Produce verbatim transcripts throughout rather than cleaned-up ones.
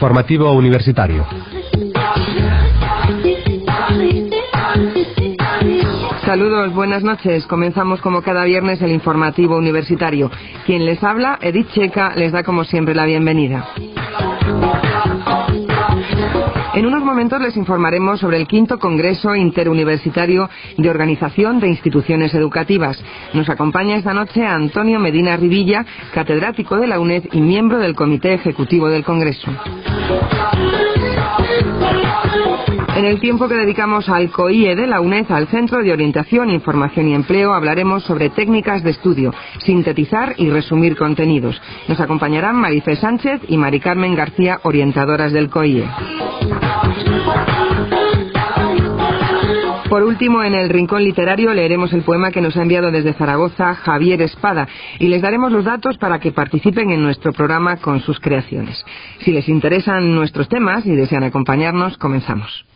Informativo Universitario. Saludos, buenas noches. Comenzamos como cada viernes el Informativo Universitario. Quien les habla, Edith Checa, les da como siempre la bienvenida. En unos momentos les informaremos sobre el quinto Congreso Interuniversitario de Organización de Instituciones Educativas. Nos acompaña esta noche Antonio Medina Rivilla, catedrático de la U N E D y miembro del Comité Ejecutivo del Congreso. En el tiempo que dedicamos al C O I E de la U N E D, al Centro de Orientación, Información y Empleo, hablaremos sobre técnicas de estudio, sintetizar y resumir contenidos. Nos acompañarán Marifé Sánchez y Mari Carmen García, orientadoras del C O I E. Por último, en el Rincón Literario leeremos el poema que nos ha enviado desde Zaragoza Javier Espada y les daremos los datos para que participen en nuestro programa con sus creaciones. Si les interesan nuestros temas y desean acompañarnos, comenzamos.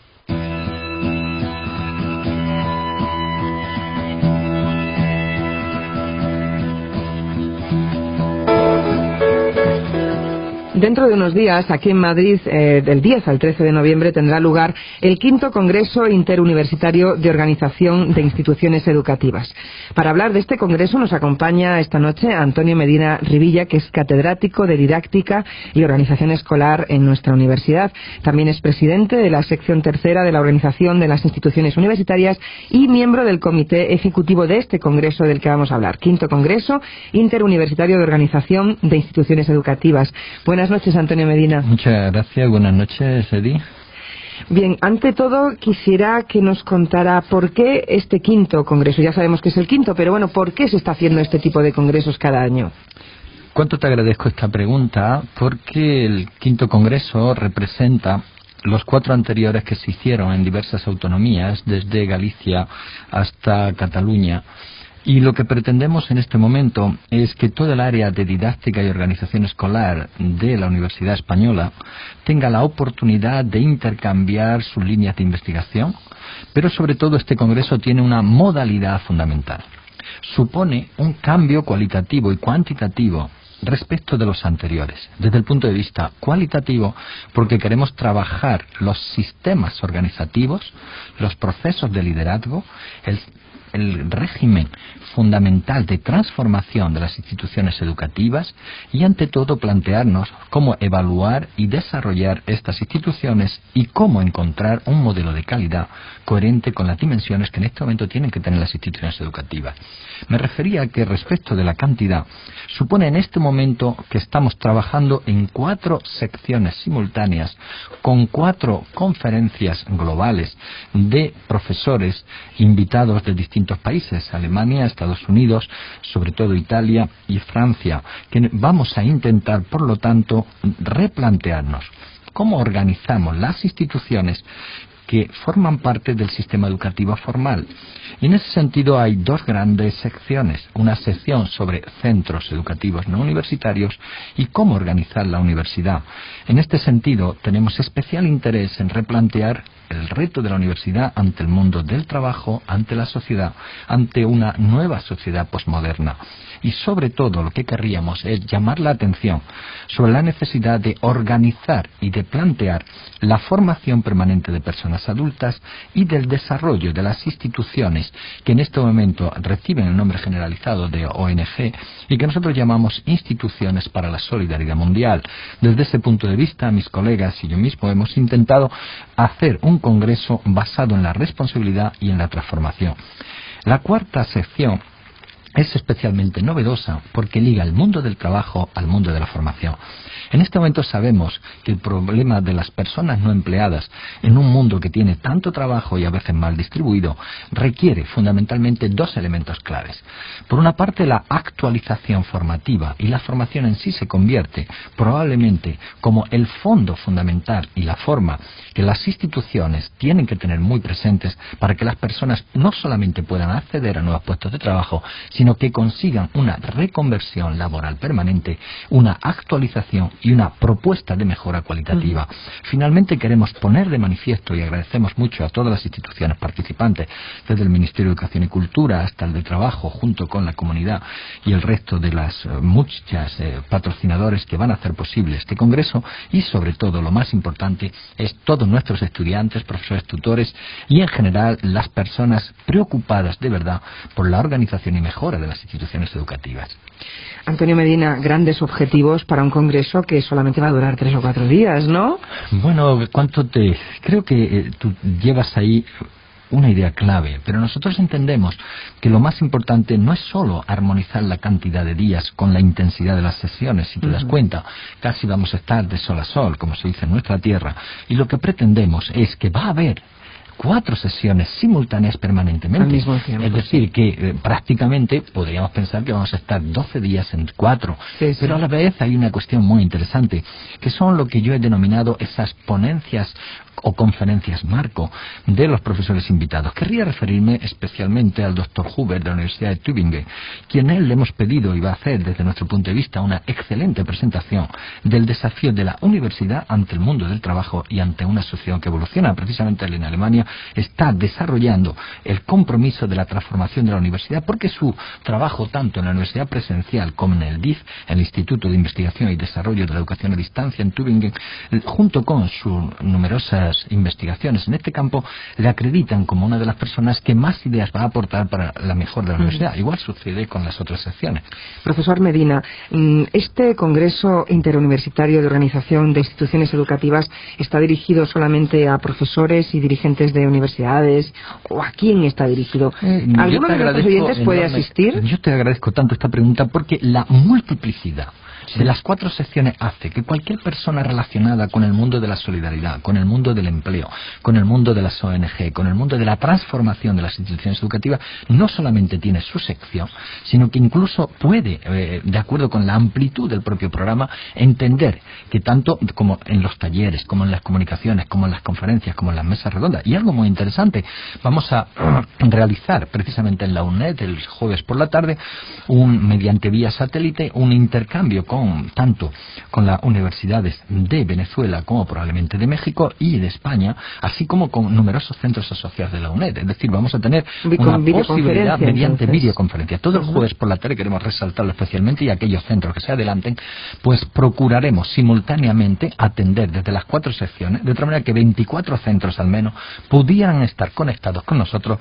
Dentro de unos días, aquí en Madrid, eh, del diez al trece de noviembre, tendrá lugar el quinto Congreso Interuniversitario de Organización de Instituciones Educativas. Para hablar de este congreso nos acompaña esta noche Antonio Medina Rivilla, que es catedrático de Didáctica y Organización Escolar en nuestra universidad. También es presidente de la sección tercera de la Organización de las Instituciones Universitarias y miembro del Comité Ejecutivo de este congreso del que vamos a hablar. Quinto Congreso Interuniversitario de Organización de Instituciones Educativas. Buenas Buenas noches, Antonio Medina. Muchas gracias. Buenas noches, Edi. Bien, ante todo quisiera que nos contara por qué este quinto congreso. Ya sabemos que es el quinto, pero bueno, ¿por qué se está haciendo este tipo de congresos cada año? Cuánto te agradezco esta pregunta, porque el quinto congreso representa los cuatro anteriores que se hicieron en diversas autonomías, desde Galicia hasta Cataluña. Y lo que pretendemos en este momento es que todo el área de didáctica y organización escolar de la Universidad Española tenga la oportunidad de intercambiar sus líneas de investigación, pero sobre todo este congreso tiene una modalidad fundamental. Supone un cambio cualitativo y cuantitativo respecto de los anteriores, desde el punto de vista cualitativo, porque queremos trabajar los sistemas organizativos, los procesos de liderazgo, el el régimen fundamental de transformación de las instituciones educativas y ante todo plantearnos cómo evaluar y desarrollar estas instituciones y cómo encontrar un modelo de calidad coherente con las dimensiones que en este momento tienen que tener las instituciones educativas. Me refería a que respecto de la cantidad, supone en este momento que estamos trabajando en cuatro secciones simultáneas con cuatro conferencias globales de profesores invitados de distintos países, Alemania, Estados Unidos, sobre todo Italia y Francia, que vamos a intentar, por lo tanto, replantearnos cómo organizamos las instituciones que forman parte del sistema educativo formal. Y en ese sentido hay dos grandes secciones, una sección sobre centros educativos no universitarios y cómo organizar la universidad. En este sentido tenemos especial interés en replantear el reto de la universidad ante el mundo del trabajo, ante la sociedad, ante una nueva sociedad posmoderna. Y sobre todo lo que querríamos es llamar la atención sobre la necesidad de organizar y de plantear la formación permanente de personas adultas y del desarrollo de las instituciones que en este momento reciben el nombre generalizado de O N G y que nosotros llamamos instituciones para la solidaridad mundial. Desde ese punto de vista, mis colegas y yo mismo hemos intentado hacer un congreso basado en la responsabilidad y en la transformación. La cuarta sección es especialmente novedosa porque liga el mundo del trabajo al mundo de la formación. En este momento sabemos que el problema de las personas no empleadas en un mundo que tiene tanto trabajo y a veces mal distribuido requiere fundamentalmente dos elementos claves. Por una parte, la actualización formativa, y la formación en sí se convierte probablemente como el fondo fundamental y la forma que las instituciones tienen que tener muy presentes para que las personas no solamente puedan acceder a nuevos puestos de trabajo, sino sino que consigan una reconversión laboral permanente, una actualización y una propuesta de mejora cualitativa. Uh-huh. Finalmente queremos poner de manifiesto, y agradecemos mucho a todas las instituciones participantes, desde el Ministerio de Educación y Cultura hasta el de Trabajo, junto con la comunidad y el resto de las uh, muchas eh, patrocinadores que van a hacer posible este congreso, y sobre todo lo más importante es todos nuestros estudiantes, profesores, tutores y en general las personas preocupadas de verdad por la organización y mejora de las instituciones educativas. Antonio Medina, grandes objetivos para un congreso que solamente va a durar tres o cuatro días, ¿no? Bueno, ¿cuánto te...? Creo que eh, tú llevas ahí una idea clave, pero nosotros entendemos que lo más importante no es solo armonizar la cantidad de días con la intensidad de las sesiones. Si te uh-huh. das cuenta, casi vamos a estar de sol a sol, como se dice en nuestra tierra, y lo que pretendemos es que va a haber cuatro sesiones simultáneas permanentemente. Al mismo tiempo, es decir, sí. que eh, prácticamente podríamos pensar que vamos a estar doce días en cuatro. Sí, pero sí. a la vez hay una cuestión muy interesante, que son lo que yo he denominado esas ponencias o conferencias marco de los profesores invitados. Querría referirme especialmente al doctor Huber de la Universidad de Tübingen, quien él le hemos pedido y va a hacer desde nuestro punto de vista una excelente presentación del desafío de la universidad ante el mundo del trabajo y ante una sociedad que evoluciona. Precisamente él en Alemania está desarrollando el compromiso de la transformación de la universidad, porque su trabajo tanto en la universidad presencial como en el D I F, el Instituto de Investigación y Desarrollo de la Educación a Distancia en Tübingen, junto con sus numerosas investigaciones en este campo, le acreditan como una de las personas que más ideas va a aportar para la mejora de la universidad. Mm. Igual sucede con las otras secciones. Profesor Medina, ¿este Congreso Interuniversitario de Organización de Instituciones Educativas está dirigido solamente a profesores y dirigentes de universidades? ¿O a quién está dirigido? Eh, ¿Alguno de nuestros oyentes puede enorme, asistir? Yo te agradezco tanto esta pregunta porque la multiplicidad de las cuatro secciones hace que cualquier persona relacionada con el mundo de la solidaridad, con el mundo del empleo, con el mundo de las O N G, con el mundo de la transformación de las instituciones educativas, no solamente tiene su sección, sino que incluso puede, eh, de acuerdo con la amplitud del propio programa, entender que tanto como en los talleres, como en las comunicaciones, como en las conferencias, como en las mesas redondas, y algo muy interesante, vamos a realizar precisamente en la UNED el jueves por la tarde, un mediante vía satélite, un intercambio con tanto con las universidades de Venezuela como probablemente de México y de España, así como con numerosos centros asociados de la UNED. Es decir, vamos a tener una posibilidad mediante entonces. videoconferencia. Todo el jueves por la tarde queremos resaltarlo especialmente, y aquellos centros que se adelanten, pues procuraremos simultáneamente atender desde las cuatro secciones, de otra manera que veinticuatro centros al menos pudieran estar conectados con nosotros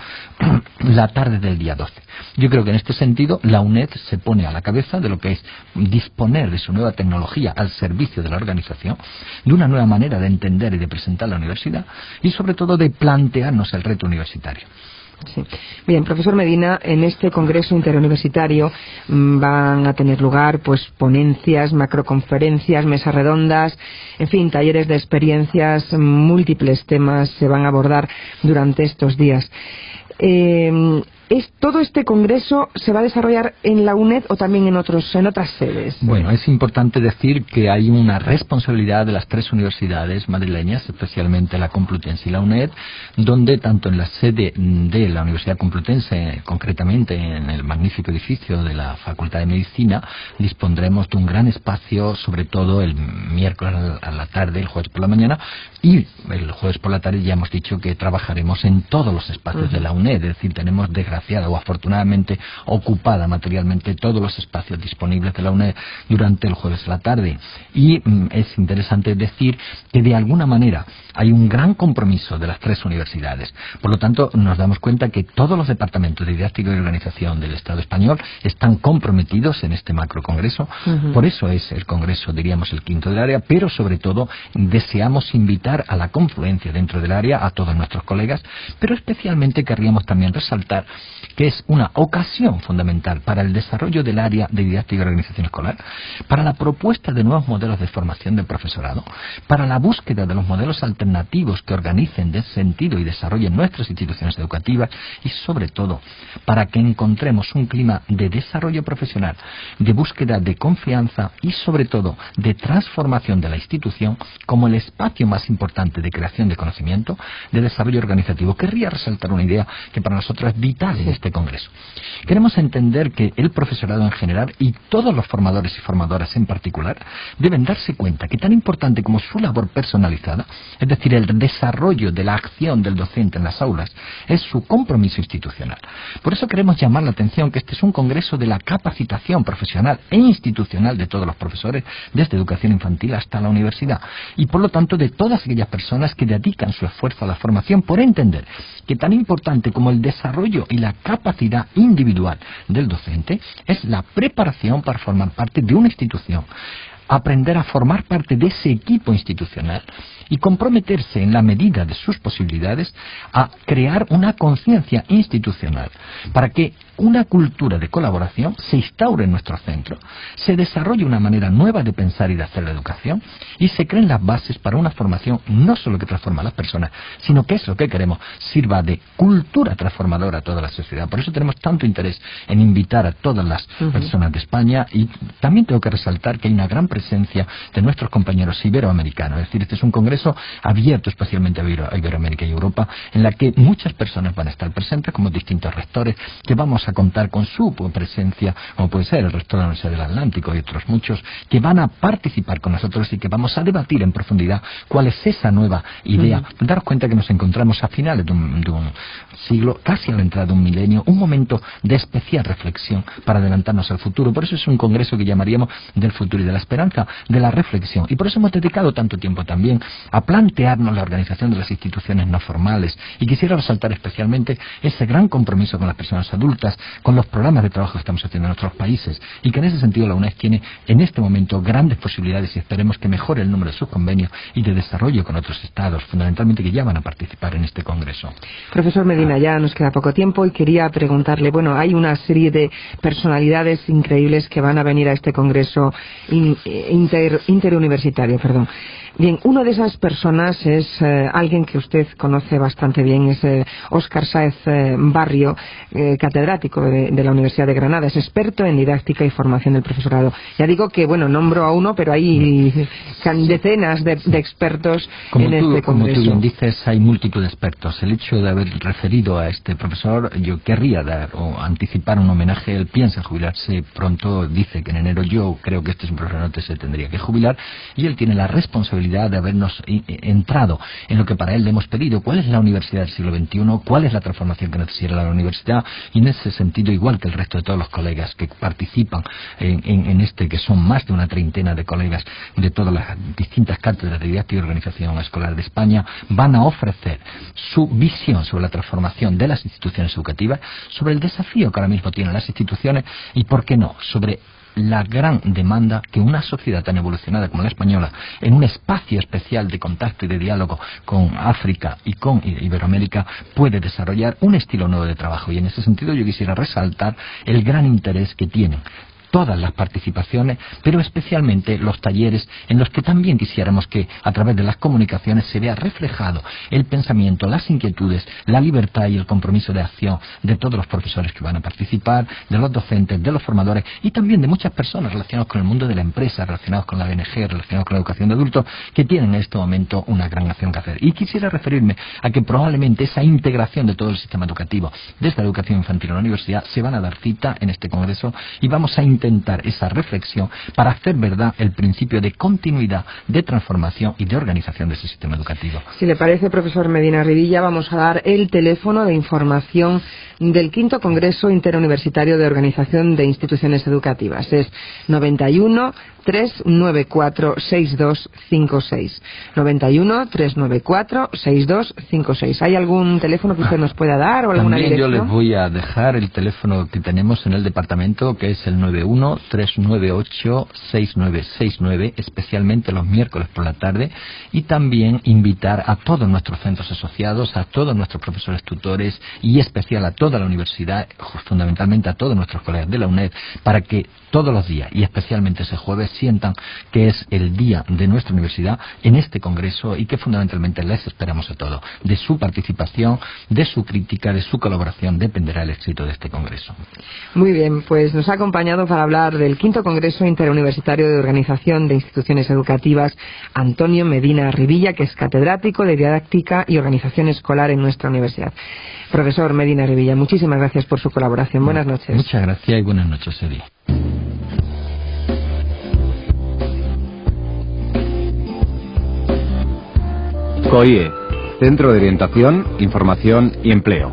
la tarde del día doce. Yo creo que en este sentido la UNED se pone a la cabeza de lo que es disponer de su nueva tecnología al servicio de la organización, de una nueva manera de entender y de presentar la universidad, y sobre todo de plantearnos el reto universitario. Sí. Bien, profesor Medina, en este congreso interuniversitario mmm, van a tener lugar pues ponencias, macroconferencias, mesas redondas, en fin, talleres de experiencias, múltiples temas se van a abordar durante estos días. Eh, ¿Es, todo este congreso se va a desarrollar en la UNED o también en otros en otras sedes? Bueno, es importante decir que hay una responsabilidad de las tres universidades madrileñas, especialmente la Complutense y la UNED, donde tanto en la sede de la Universidad Complutense, concretamente en el magnífico edificio de la Facultad de Medicina, dispondremos de un gran espacio, sobre todo el miércoles a la tarde, el jueves por la mañana, y el jueves por la tarde ya hemos dicho que trabajaremos en todos los espacios uh-huh. de la UNED, es decir, tenemos desgraciadamente o afortunadamente ocupada materialmente todos los espacios disponibles de la UNED durante el jueves a la tarde. Y mm, es interesante decir que de alguna manera hay un gran compromiso de las tres universidades. Por lo tanto, nos damos cuenta que todos los departamentos de didáctica y organización del Estado español están comprometidos en este macrocongreso. Uh-huh. Por eso es el congreso, diríamos, el quinto del área, pero sobre todo deseamos invitar a la confluencia dentro del área a todos nuestros colegas, pero especialmente querríamos también resaltar que es una ocasión fundamental para el desarrollo del área de didáctica y organización escolar, para la propuesta de nuevos modelos de formación del profesorado, para la búsqueda de los modelos alternativos que organicen de sentido y desarrollen nuestras instituciones educativas, y sobre todo para que encontremos un clima de desarrollo profesional, de búsqueda de confianza y sobre todo de transformación de la institución como el espacio más importante de creación de conocimiento, de desarrollo organizativo. Querría resaltar una idea que para nosotros es vital en sí. este congreso. Queremos entender que el profesorado en general y todos los formadores y formadoras en particular deben darse cuenta que tan importante como su labor personalizada, es decir, el desarrollo de la acción del docente en las aulas, es su compromiso institucional. Por eso queremos llamar la atención que este es un congreso de la capacitación profesional e institucional de todos los profesores, desde educación infantil hasta la universidad, y por lo tanto de todas aquellas personas que dedican su esfuerzo a la formación por entender que tan importante como el desarrollo y la capacidad individual del docente es la preparación para formar parte de una institución, aprender a formar parte de ese equipo institucional y comprometerse en la medida de sus posibilidades a crear una conciencia institucional para que una cultura de colaboración se instaure en nuestro centro, se desarrolle una manera nueva de pensar y de hacer la educación y se creen las bases para una formación no solo que transforma a las personas, sino que es lo que queremos, sirva de cultura transformadora a toda la sociedad. Por eso tenemos tanto interés en invitar a todas las uh-huh. personas de España, y también tengo que resaltar que hay una gran presencia de nuestros compañeros iberoamericanos. Es decir, este es un congreso abierto especialmente a, Ibero, a Iberoamérica y Europa, en la que muchas personas van a estar presentes, como distintos rectores, que vamos a contar con su presencia, como puede ser el rector de la Universidad del Atlántico y otros muchos, que van a participar con nosotros y que vamos a debatir en profundidad cuál es esa nueva idea. Uh-huh. Daros cuenta que nos encontramos a finales de un, de un siglo, casi a la entrada de un milenio, un momento de especial reflexión para adelantarnos al futuro. Por eso es un congreso que llamaríamos del futuro y de la esperanza, de la reflexión. Y por eso hemos dedicado tanto tiempo también a plantearnos la organización de las instituciones no formales. Y quisiera resaltar especialmente ese gran compromiso con las personas adultas, con los programas de trabajo que estamos haciendo en nuestros países, y que en ese sentido la UNED tiene en este momento grandes posibilidades, y esperemos que mejore el número de sus convenios y de desarrollo con otros estados, fundamentalmente que ya van a participar en este congreso. Profesor Medina, ah. ya nos queda poco tiempo y quería preguntarle, bueno, hay una serie de personalidades increíbles que van a venir a este congreso in, inter, interuniversitario, perdón. Bien, una de esas personas es eh, alguien que usted conoce bastante bien, es eh, Óscar Sáez eh, Barrio, eh, catedrático de, de la Universidad de Granada, es experto en didáctica y formación del profesorado. Ya digo que, bueno, nombro a uno, pero hay decenas de, de expertos como en tú, este congreso. Como tú bien dices, hay multitud de expertos. El hecho de haber referido a este profesor, yo querría dar o anticipar un homenaje. Él piensa jubilarse pronto, dice que en enero. Yo creo que este es un profesor que se tendría que jubilar, y él tiene la responsabilidad de habernos entrado en lo que para él le hemos pedido: cuál es la universidad del siglo veintiuno, cuál es la transformación que necesita la universidad, y en ese sentido, igual que el resto de todos los colegas que participan en, en, en este, que son más de una treintena de colegas de todas las distintas cátedras de didáctica y organización escolar de España, van a ofrecer su visión sobre la transformación de las instituciones educativas, sobre el desafío que ahora mismo tienen las instituciones y, por qué no, sobre la gran demanda que una sociedad tan evolucionada como la española, en un espacio especial de contacto y de diálogo con África y con Iberoamérica, puede desarrollar un estilo nuevo de trabajo. Y en ese sentido yo quisiera resaltar el gran interés que tienen todas las participaciones, pero especialmente los talleres, en los que también quisiéramos que a través de las comunicaciones se vea reflejado el pensamiento, las inquietudes, la libertad y el compromiso de acción de todos los profesores que van a participar, de los docentes, de los formadores y también de muchas personas relacionadas con el mundo de la empresa, relacionados con la O N G, relacionados con la educación de adultos, que tienen en este momento una gran acción que hacer. Y quisiera referirme a que probablemente esa integración de todo el sistema educativo, desde la educación infantil a la universidad, se van a dar cita en este congreso, y vamos a intentar esa reflexión para hacer verdad el principio de continuidad, de transformación y de organización de ese sistema educativo. Si le parece, profesor Medina Rivilla, vamos a dar el teléfono de información del quinto Congreso Interuniversitario de Organización de Instituciones Educativas. Es noventa y uno, tres nueve cuatro, seis dos cinco seis. noventa y uno, tres nueve cuatro, seis dos cinco seis. ¿Hay algún teléfono que usted nos pueda dar o alguna También dirección? Yo les voy a dejar el teléfono que tenemos en el departamento, que es el nueve uno, tres nueve ocho, seis nueve seis nueve, especialmente los miércoles por la tarde, y también invitar a todos nuestros centros asociados, a todos nuestros profesores tutores y especial a toda la universidad, fundamentalmente a todos nuestros colegas de la UNED, para que todos los días y especialmente ese jueves sientan que es el día de nuestra universidad en este congreso y que fundamentalmente les esperamos a todos. De su participación, de su crítica, de su colaboración dependerá el éxito de este congreso. Muy bien, pues nos ha acompañado para hablar del quinto Congreso Interuniversitario de Organización de Instituciones Educativas Antonio Medina Rivilla, que es catedrático de Didáctica y Organización Escolar en nuestra universidad. Profesor Medina Rivilla, muchísimas gracias por su colaboración. Buenas noches. Muchas gracias y buenas noches, Edi. COIE, Centro de Orientación, Información y Empleo.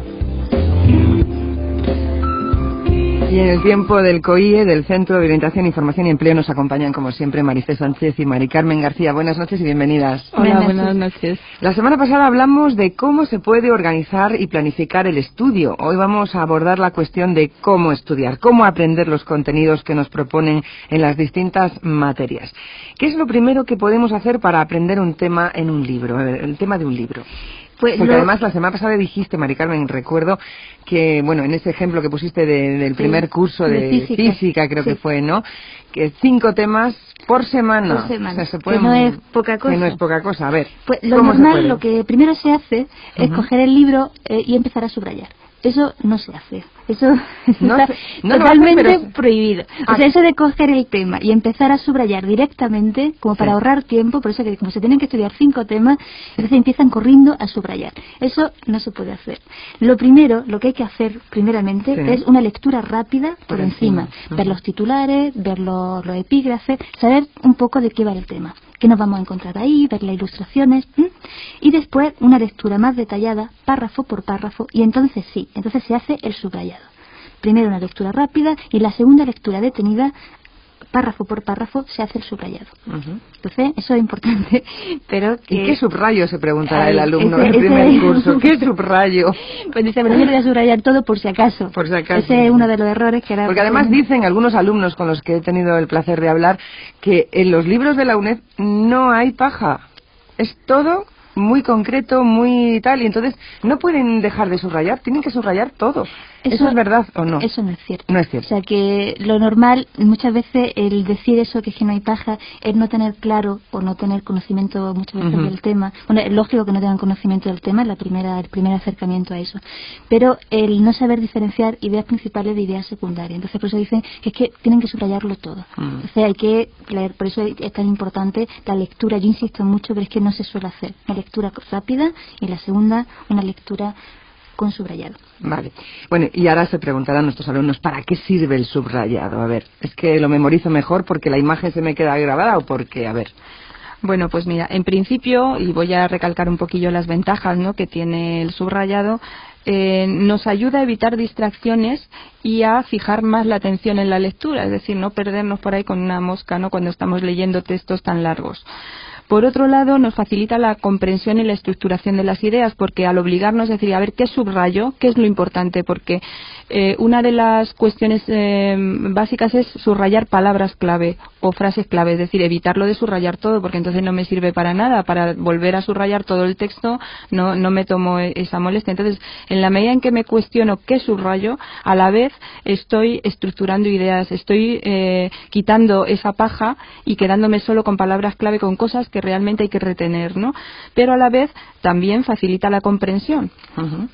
Y en el tiempo del COIE, del Centro de Orientación, Información y Empleo, nos acompañan como siempre Maricé Sánchez y Mari Carmen García. Buenas noches y bienvenidas. Hola, buenas noches. La semana pasada hablamos de cómo se puede organizar y planificar el estudio. Hoy vamos a abordar la cuestión de cómo estudiar, cómo aprender los contenidos que nos proponen en las distintas materias. ¿Qué es lo primero que podemos hacer para aprender un tema en un libro, el tema de un libro? Pues Porque lo... además la semana pasada dijiste, Mari Carmen, recuerdo que, bueno, en ese ejemplo que pusiste de, del primer sí, curso de, de física, física creo sí. que fue, ¿no? Que cinco temas por semana. Por semana. O sea, se puede... Que no es poca cosa. Que no es poca cosa. A ver, pues lo ¿cómo normal, se puede? Lo que primero se hace es uh-huh. coger el libro eh, y empezar a subrayar. Eso no se hace. Eso no, está no totalmente hace, pero... prohibido. O ah. sea, eso de coger el tema y empezar a subrayar directamente, como para sí. ahorrar tiempo, por eso que como se tienen que estudiar cinco temas, entonces empiezan corriendo a subrayar. Eso no se puede hacer. Lo primero, lo que hay que hacer primeramente, sí. es una lectura rápida por, por encima. encima. Uh-huh. Ver los titulares, ver los, los epígrafes, saber un poco de qué va el tema. Qué nos vamos a encontrar ahí, ver las ilustraciones, ¿m? Y después una lectura más detallada, párrafo por párrafo, y entonces sí, entonces se hace el subrayado. Primero una lectura rápida y la segunda lectura detenida, párrafo por párrafo, se hace el subrayado. Uh-huh. Entonces, eso es importante, pero que... ¿Y qué subrayo? Se preguntará el alumno ese, del primer ese... curso. ¿Qué subrayo? Pues dice, pero yo voy a subrayar todo por si acaso. Por si acaso. Ese es uno de los errores que era... Porque además dicen algunos alumnos con los que he tenido el placer de hablar que en los libros de la UNED no hay paja. Es todo muy concreto, muy tal, y entonces no pueden dejar de subrayar, tienen que subrayar todo. ¿Eso, ¿Eso es verdad o no? Eso no es cierto. No es cierto. O sea, que lo normal, muchas veces, el decir eso, que es que no hay paja, es no tener claro o no tener conocimiento muchas veces uh-huh. del tema. Bueno, es lógico que no tengan conocimiento del tema, es la primera, el primer acercamiento a eso. Pero el no saber diferenciar ideas principales de ideas secundarias. Entonces, por eso dicen que es que tienen que subrayarlo todo. Uh-huh. Entonces, hay que leer, por eso es tan importante la lectura. Yo insisto mucho, pero es que no se suele hacer. Una lectura rápida y la segunda, una lectura con subrayado. Vale. Bueno, y ahora se preguntarán nuestros alumnos, ¿para qué sirve el subrayado? A ver, ¿es que lo memorizo mejor porque la imagen se me queda grabada o porque, a ver? Bueno, pues mira, en principio, y voy a recalcar un poquillo las ventajas, ¿no?, que tiene el subrayado, eh, nos ayuda a evitar distracciones y a fijar más la atención en la lectura, es decir, no perdernos por ahí con una mosca, ¿no?, cuando estamos leyendo textos tan largos. Por otro lado, nos facilita la comprensión y la estructuración de las ideas, porque al obligarnos a decir, a ver, ¿qué subrayo? ¿Qué es lo importante? Porque eh, una de las cuestiones eh, básicas es subrayar palabras clave o frases clave, es decir, evitarlo de subrayar todo, porque entonces no me sirve para nada. Para volver a subrayar todo el texto no, no me tomo esa molestia. Entonces, en la medida en que me cuestiono qué subrayo, a la vez estoy estructurando ideas, estoy eh, quitando esa paja y quedándome solo con palabras clave, con cosas que realmente hay que retener, ¿no? Pero a la vez también facilita la comprensión. Uh-huh.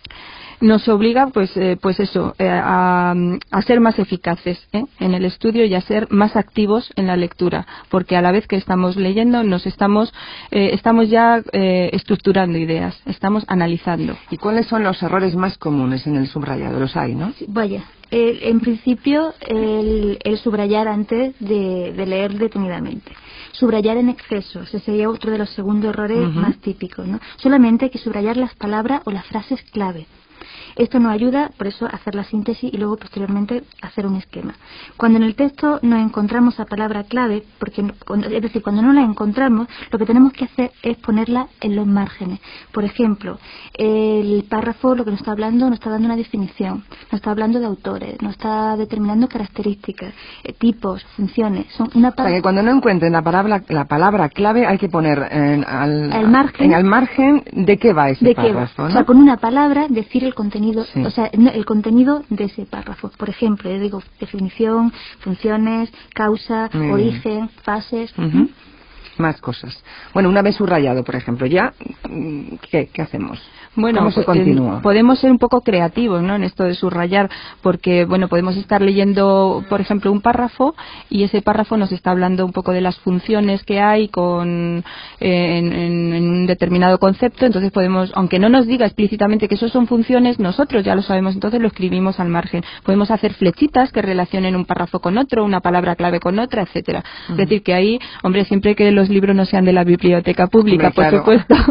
Nos obliga, pues, eh, pues eso, eh, a, a ser más eficaces ¿eh? en el estudio y a ser más activos en la lectura, porque a la vez que estamos leyendo, nos estamos, eh, estamos ya eh, estructurando ideas, estamos analizando. ¿Y cuáles son los errores más comunes en el subrayado? Los hay, ¿no? Sí, vaya. El, en principio, el, el subrayar antes de, de leer detenidamente. Subrayar en exceso, ese sería otro de los segundos errores uh-huh. más típicos, ¿no? Solamente hay que subrayar las palabras o las frases clave. Esto nos ayuda, por eso, a hacer la síntesis y luego, posteriormente, hacer un esquema. Cuando en el texto nos encontramos la palabra clave, porque, es decir, cuando no la encontramos, lo que tenemos que hacer es ponerla en los márgenes. Por ejemplo, el párrafo lo que nos está hablando, nos está dando una definición, nos está hablando de autores, nos está determinando características, eh, tipos, funciones. Son una par- o sea, que cuando no encuentren la palabra, la palabra clave hay que poner en, al, al margen, en al margen de qué va ese de párrafo, qué va. ¿no? O sea, con una palabra decir el contenido, Sí. o sea, no, el contenido de ese párrafo. Por ejemplo, yo digo definición, funciones, causa, Muy bien. origen, fases. Ujú. Más cosas. Bueno, una vez subrayado, por ejemplo, ya, ¿qué, qué hacemos? Bueno, ¿Cómo se pues, continúa? eh, podemos ser un poco creativos, ¿no?, en esto de subrayar, porque, bueno, podemos estar leyendo, por ejemplo, un párrafo y ese párrafo nos está hablando un poco de las funciones que hay con eh, en, en- en un determinado concepto, entonces podemos, aunque no nos diga explícitamente que eso son funciones, nosotros ya lo sabemos, entonces lo escribimos al margen. Podemos hacer flechitas que relacionen un párrafo con otro, una palabra clave con otra, etcétera. Es decir, que ahí, hombre, siempre que los libros no sean de la biblioteca pública, Hombre, claro. por supuesto.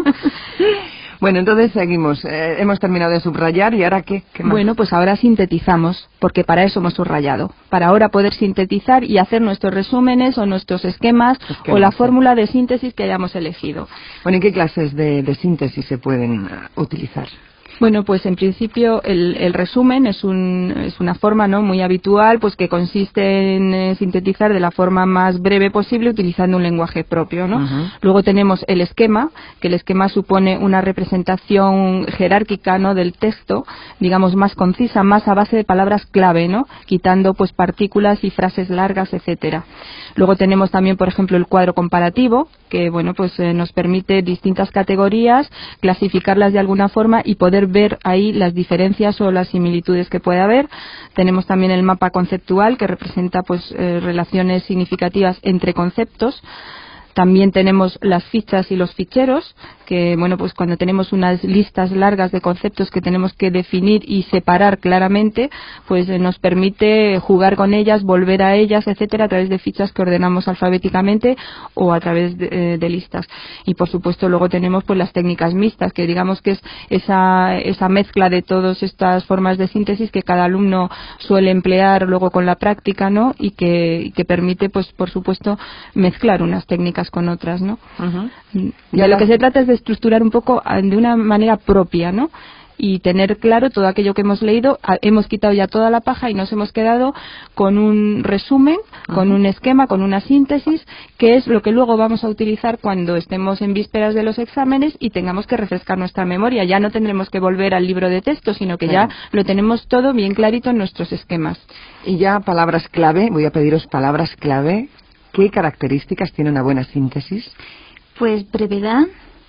Bueno, entonces seguimos. Eh, hemos terminado de subrayar y ahora ¿qué? ¿Qué más? Bueno, pues ahora sintetizamos, porque para eso hemos subrayado. Para ahora poder sintetizar y hacer nuestros resúmenes o nuestros esquemas, Esquemas, o la sí. fórmula de síntesis que hayamos elegido. Bueno, ¿y qué clases de, de síntesis se pueden uh, utilizar? Bueno, pues en principio el, el resumen es, un, es una forma, ¿no?, muy habitual, pues que consiste en eh, sintetizar de la forma más breve posible utilizando un lenguaje propio, ¿no? Ujú. Luego tenemos el esquema, que el esquema supone una representación jerárquica, ¿no?, del texto, digamos más concisa, más a base de palabras clave, ¿no?, quitando pues partículas y frases largas, etcétera. Luego tenemos también, por ejemplo, el cuadro comparativo, que bueno, pues eh, nos permite distintas categorías, clasificarlas de alguna forma y poder ver ahí las diferencias o las similitudes que puede haber. Tenemos también el mapa conceptual, que representa pues eh, relaciones significativas entre conceptos. También tenemos las fichas y los ficheros, que bueno, pues cuando tenemos unas listas largas de conceptos que tenemos que definir y separar claramente, pues eh, nos permite jugar con ellas, volver a ellas, etcétera, a través de fichas que ordenamos alfabéticamente o a través de, eh, de listas. Y por supuesto luego tenemos pues las técnicas mixtas, que digamos que es esa, esa mezcla de todas estas formas de síntesis que cada alumno suele emplear luego con la práctica, ¿no?, y que, y que permite pues por supuesto mezclar unas técnicas con otras, ¿no? Ujú. De Ya lo la- que se trata es de estructurar un poco ah, de una manera propia, ¿no?, y tener claro todo aquello que hemos leído. Ah, hemos quitado ya toda la paja y nos hemos quedado con un resumen, con Ujú. un esquema, con una síntesis, que es lo que luego vamos a utilizar cuando estemos en vísperas de los exámenes y tengamos que refrescar nuestra memoria. Ya no tendremos que volver al libro de texto, sino que Claro. ya lo tenemos todo bien clarito en nuestros esquemas. Y ya palabras clave, voy a pediros palabras clave. ¿Qué características tiene una buena síntesis? Pues brevedad,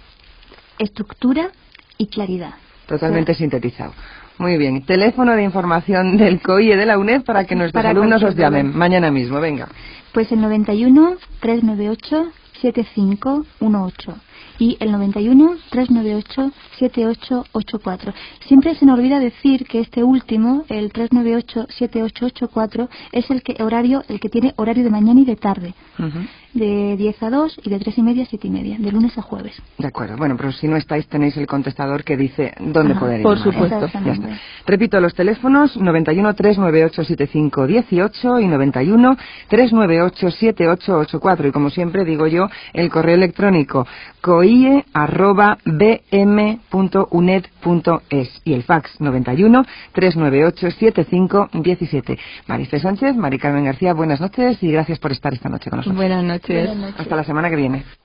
estructura y claridad. Totalmente sintetizado. Muy bien. Teléfono de información del COIE de la UNED para que nuestros Para alumnos os cualquier duda. llamen mañana mismo. Venga. Pues el noventa y uno, trescientos noventa y ocho, setenta y cinco dieciocho y el noventa y uno, trescientos noventa y ocho, setenta y ocho ochenta y cuatro. Siempre se nos olvida decir que este último, el trescientos noventa y ocho, setenta y ocho ochenta y cuatro, es el que horario, el que tiene horario de mañana y de tarde, Ujú. de diez a dos y de tres y media a siete y media, de lunes a jueves. De acuerdo. Bueno, pero si no estáis, tenéis el contestador que dice dónde Ajá, poder por llamar. supuesto. Ya Exactamente. está. Repito los teléfonos: noventa y uno, trescientos noventa y ocho, setenta y cinco dieciocho y noventa y uno, trescientos noventa y ocho, setenta y ocho ochenta y cuatro. Y como siempre digo yo, el correo electrónico coie arroba b m punto u n e d punto es y el fax noventa y uno, trescientos noventa y ocho, setenta y cinco diecisiete. Marifé Sánchez, Mari Carmen García, buenas noches y gracias por estar esta noche con nosotros. Buenas noches. Buenas noches. Hasta la semana que viene.